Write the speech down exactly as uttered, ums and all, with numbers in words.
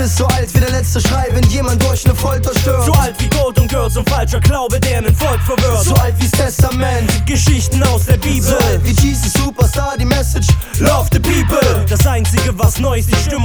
ist so alt wie der letzte Schrei, wenn jemand durch ne Folter stirbt. So alt wie Gold und Girls und falscher Glaube, der ein Volk verwirrt. So alt wie's Testament, Geschichten aus der Bibel. so alt wie Jesus Superstar, die Message Love the people. Das einzige was neu ist die Stimmung